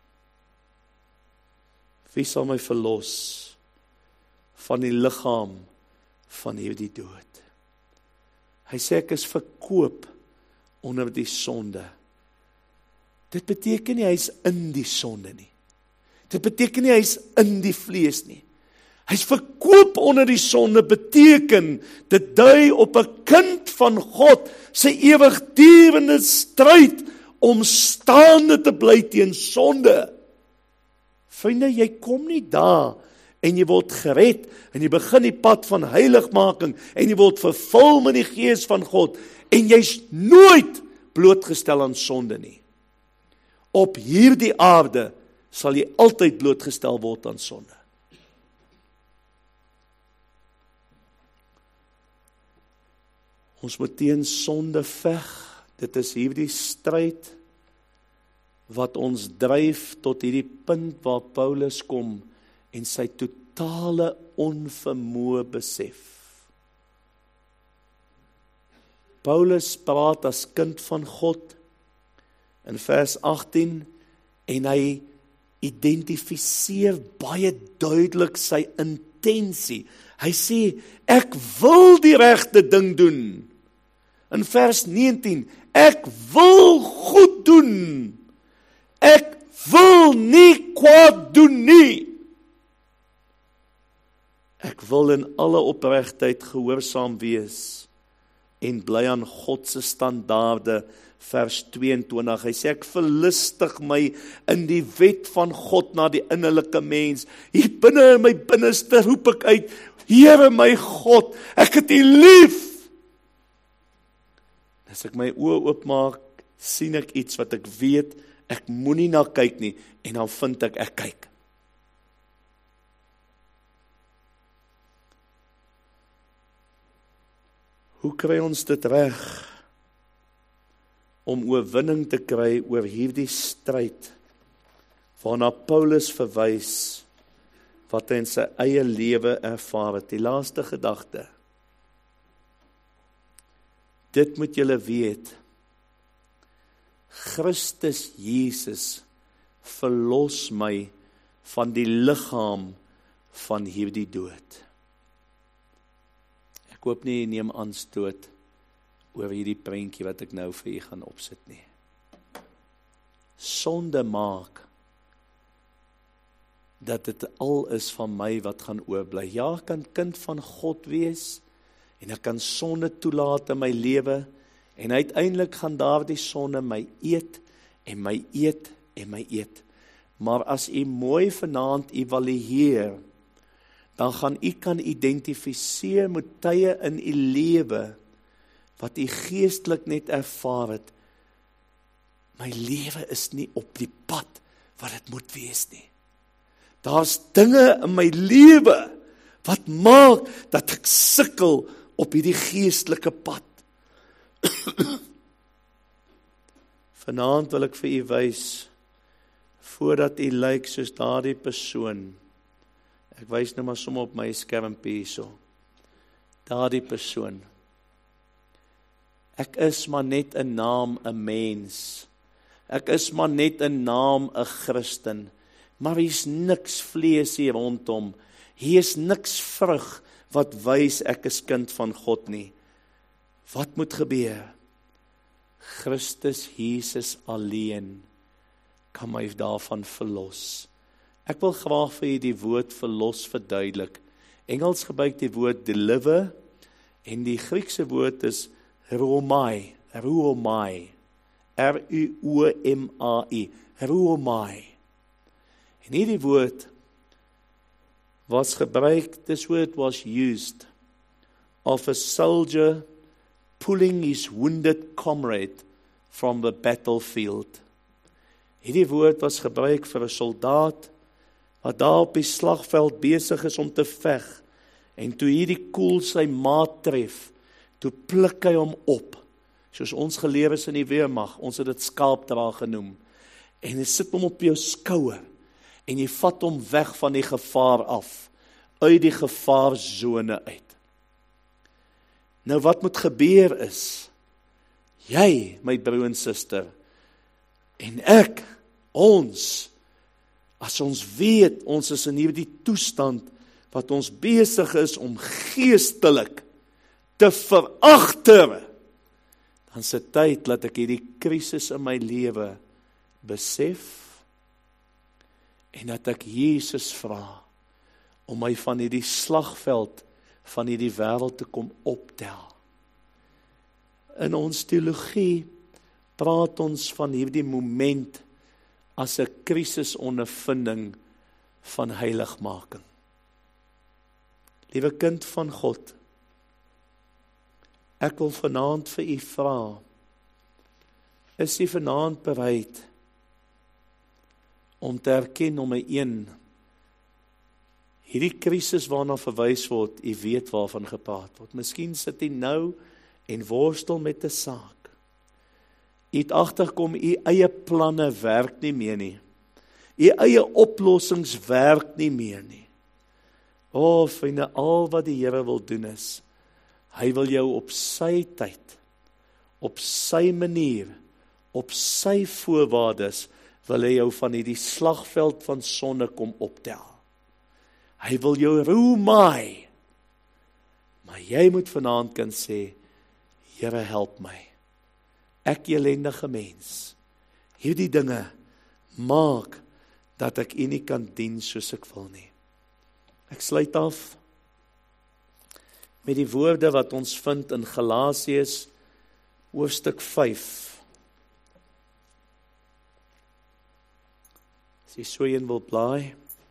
wie sal my verlos van die liggaam van hierdie dood? Hy sê, ek is verkoop onder die sonde. Dit beteken nie, hy is in die sonde nie. Dit beteken nie, hy is in die vlees nie. Hy is verkoop onder die sonde, beteken, dit dui op 'n kind van God, sy ewigdurende stryd, om staande te bly teen sonde. Vriende, jy kom nie daar, en jy word gered, en jy begin die pad van heiligmaking, en jy word vervul met die Gees van God, en jy's nooit blootgestel aan sonde nie. Op hierdie aarde sal jy altyd blootgestel word aan sonde. Ons moet teen sonde veg. Dit is hierdie stryd wat ons dryf tot hierdie punt waar Paulus kom en sy totale onvermoë besef. Paulus praat as kind van God in vers agttien, en hy identifiseer baie duidelik sy intensie. Hy sê, ek wil die regte ding doen. In vers negentien, ek wil goed doen. Ek wil nie kwaad doen nie. Ek wil in alle opregtheid gehoorsaam wees en bly aan God se standaarde. Vers tweeëntwintig, hy sê, ek verlustig my in die wet van God na die innerlike mens. Hier binne in my binneste roep ek uit, Here my God, ek het U lief. As ek my oë oopmaak, sien ek iets wat ek weet, ek moenie na kyk nie, en dan vind ek, ek kyk. Hoe kry ons dit reg om oorwinning te kry oor hierdie stryd waarna Paulus verwys wat hy in sy eie lewe ervaar het? Die laaste gedagte. Dit moet julle weet. Christus Jesus verlos my van die liggaam van hierdie dood. Ek hoop nie jy neem aanstoot oor hierdie prentjie wat ek nou vir u gaan opsit nie. sonde maak, dat dit al is van my wat gaan oorbly. Ja, ek kan kind van God wees, en ek kan sonde toelaat in my lewe, en uiteindelik gaan daardie sonde my eet, en my eet, en my eet. Maar as u mooi vanaand evalueer, dan gaan u kan identifiseer met tye in u lewe, wat u geestelik net ervaar het, my lewe is nie op die pad wat dit moet wees nie. Daar's dinge in my lewe wat maak dat ek sukkel op hierdie geestelike pad. Vanaand wil ek vir u wys, voordat u lyk soos daardie persoon, ek wys nou maar sommer op my skermpie hierso, daardie persoon, ek is maar net 'n naam, 'n mens, ek is maar net 'n naam, 'n Christen, maar hier's niks vlees hier rondom, hier is niks vrug wat wys ek is kind van God nie. Wat moet gebeur? Christus Jesus alleen kan my daarvan verlos. Ek wil graag vir u die woord verlos verduidelik. Engels gebruik die woord deliver, en die Griekse woord is ruomai, ruomai, R U O M A I, ruomai. En hierdie woord was gebruik, this word was used of a soldier pulling his wounded comrade from the battlefield. Hierdie woord was gebruik vir 'n soldaat wat daar op die slagveld besig is om te veg, en toe hierdie koel sy maat tref, toe pluk hy hom op, soos ons geleer is in die weermag, ons het dit skaapdra genoem, en hy sit hom op jou skouer, en jy vat hom weg van die gevaar af, uit die gevaarzone uit. Nou wat moet gebeur is, jy, my broer en suster, en ek, ons, as ons weet, ons is in hierdie toestand, wat ons besig is om geestelik te veragter, dan is dit tyd dat ek hierdie krisis in my lewe besef, en dat ek Jesus vra, om my van hierdie slagveld, van hierdie wêreld te kom optel. In ons teologie praat ons van hierdie moment as 'n krisisondervinding van heiligmaking. Liewe kind van God, ek wil vanaand vir u vra, is u vanaand bereid om te erken om 'n een, hierdie krisis waarna verwys word, u weet waarvan gepraat word. Miskien sit u nou en worstel met 'n saak. U het agterkom, u eie planne werk nie meer nie. U eie oplossings werk nie meer nie. O, vriende, al wat die Here wil doen is, hy wil jou op sy tyd, op sy manier, op sy voorwaardes, wil hy jou van hierdie slagveld van sonde kom optel. Hy wil jou roemaai. Maar jy moet vanaand kan sê, Here, help my. Ek elendige mens. Hierdie dinge maak dat ek U nie kan dien soos ek wil nie. Ek sluit af met die woorde wat ons vind in Galasiërs hoofstuk vyf. As jy so een wil blaai.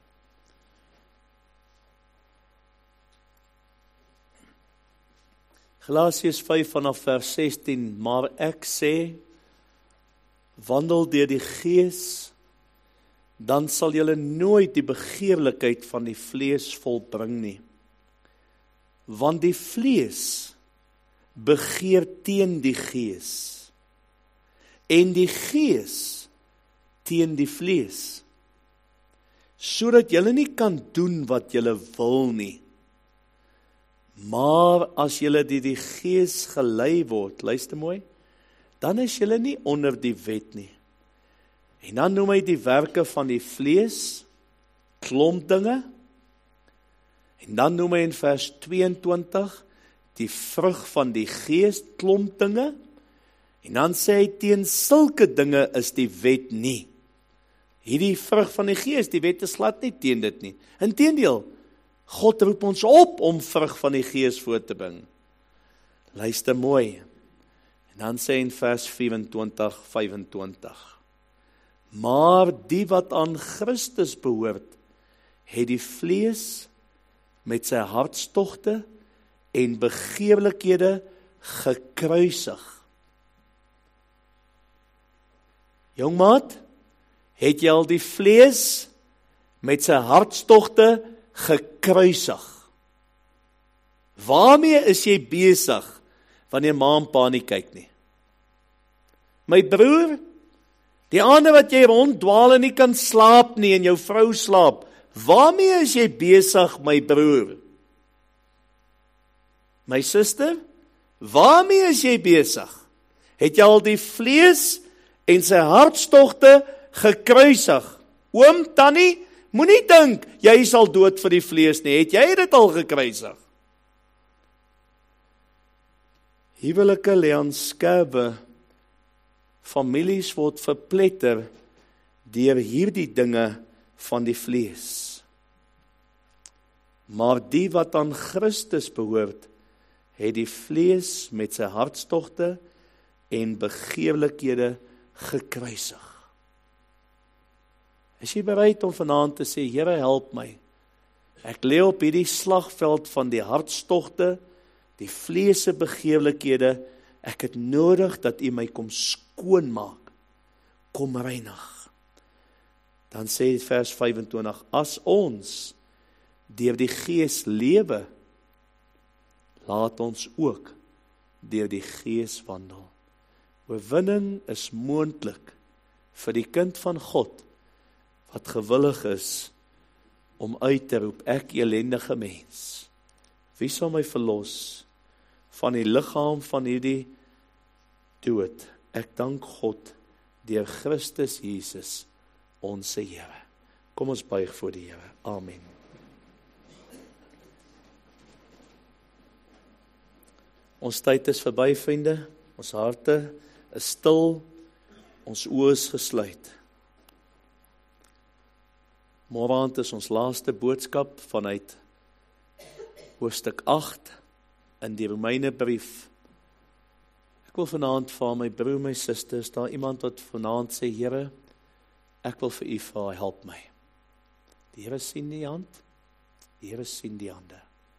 Galasiërs vyf vanaf vers sestien, maar ek sê, wandel deur die Gees, dan sal julle nooit die begeerlikheid van die vlees volbring nie. Want die vlees begeer teen die Gees, en die Gees teen die vlees, sodat julle nie kan doen wat julle wil nie. Maar as julle deur die Gees gelei word, luister mooi, dan is julle nie onder die wet nie. En dan noem hy die werke van die vlees, klomp dinge, en dan noem hy in vers tweeëntwintig, die vrug van die Gees, klomp dinge, en dan sê hy, teen sulke dinge is die wet nie. Hierdie vrug van die Gees, die wet is glad nie teen dit nie. Inteendeel, God roep ons op om vrug van die Gees voor te bring. Luister mooi. En dan sê in vers vyf-en-twintig, vyf-en-twintig. Maar die wat aan Christus behoort, het die vlees met sy hartstogte en begeerlikhede gekruisig. Jongmaat, het jy al die vlees met sy hartstogte gekruisig? Waarmee is jy besig wanneer ma en pa nie kyk nie? My broer, die aande wat jy ronddwaal en nie kan slaap nie en jou vrou slaap, waarmee is jy besig, my broer? My suster, waarmee is jy besig? Het jy al die vlees en sy hartstogte gekruisig? Oom, tannie, moenie dink, jy sal dood vir die vlees nie. Het jy dit al gekruisig? Huwelike lê aan skerwe, families word verpletter deur hierdie dinge van die vlees. Maar die wat aan Christus behoort, het die vlees met sy hartstogte en begeerlikhede gekruisig. Is jy bereid om vanaand te sê, Here, help my. Ek lê op hierdie slagveld van die hartstogte, die vleese begeerlikhede. Ek het nodig dat U my kom skoonmaak, kom reinig. Dan sê vers vyf-en-twintig, as ons deur die Gees lewe, laat ons ook deur die Gees wandel. Oorwinning is moontlik vir die kind van God, wat gewillig is om uit te roep, ek elendige mens. Wie sal my verlos van die liggaam van hierdie dood? Ek dank God deur Christus Jesus, ons Here. Kom ons buig voor die Here. Amen. Ons tyd is verby, vriende. Ons harte is stil. Ons oë is gesluit. Môreaand is ons laaste boodskap vanuit hoofstuk agt in die Romeinebrief. Ek wil vanaand vir my broer, my suster, is daar iemand wat vanaand sê, Here, ek wil vir U vra, help my. Die Here sien die hand, die Here sien die hande.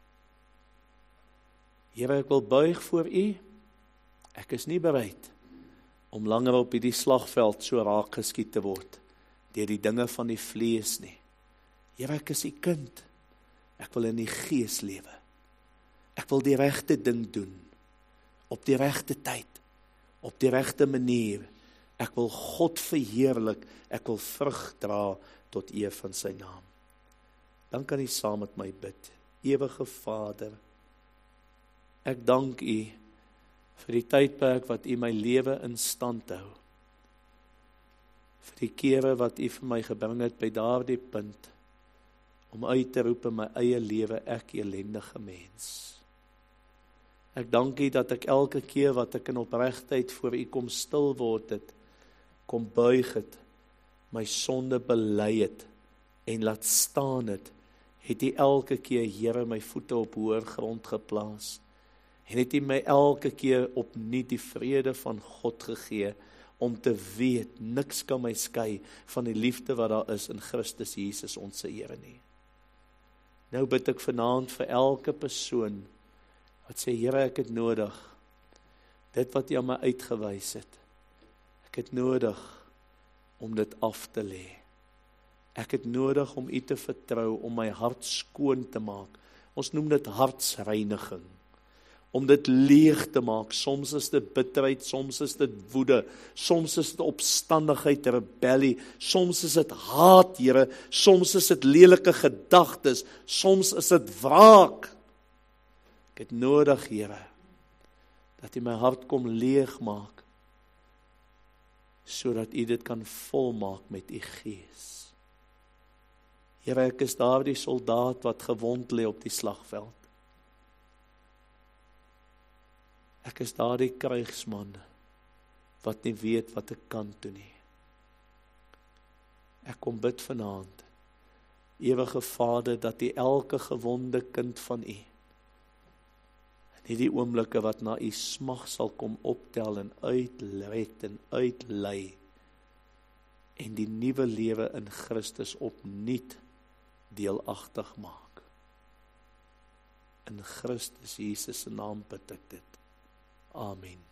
Here, ek wil buig voor U, ek is nie bereid om langer op hierdie slagveld so raak geskiet te word, deur die dinge van die vlees nie. Here, ek is U kind, ek wil in die Gees lewe. Ek wil die regte ding doen, op die regte tyd, op die regte manier. Ek wil God verheerlik, ek wil vrug dra tot eer van sy naam. Dan kan U saam met my bid. Ewige Vader, ek dank U vir die tydperk wat U my lewe in stand hou. Vir die kere wat U vir my gebring het by daardie punt, om uit te roep in my eie lewe, ek elendige mens. Ek dank U dat ek elke keer wat ek in opregtheid voor U kom stil word het, kom buig het, my sonde bely het, en laat staan het, het U elke keer, Here, my voete op hoër grond geplaas, en het U my elke keer opnuut die vrede van God gegee, om te weet, niks kan my skei van die liefde wat daar is in Christus Jesus, ons Here nie. Nou bid ek vanaand vir elke persoon, wat sê, Here, ek het nodig, dit wat U aan my uitgewys het, ek het nodig, om dit af te lê. Ek het nodig om U te vertrou, om my hart skoon te maak. Ons noem dit hartsreiniging. Om dit leeg te maak. Soms is dit bitterheid, soms is dit woede, soms is dit opstandigheid, rebellie, soms is dit haat, Here, soms is dit lelike gedagtes, soms is dit wraak. Ek het nodig, Here, dat U my hart kom leeg maak, sodat U dit kan volmaak met U Gees. Here, ek is daar die soldaat wat gewond lê op die slagveld. Ek is daar die krygsman wat nie weet wat ek kan doen nie. Ek kom bid vanaand, ewige Vader, dat U elke gewonde kind van U, in hierdie oomblikke wat na U smag sal kom optel en uitred en uitlei, en die nuwe lewe in Christus opnuut deelagtig maak. In Christus Jesus se naam bid ek dit. Amen.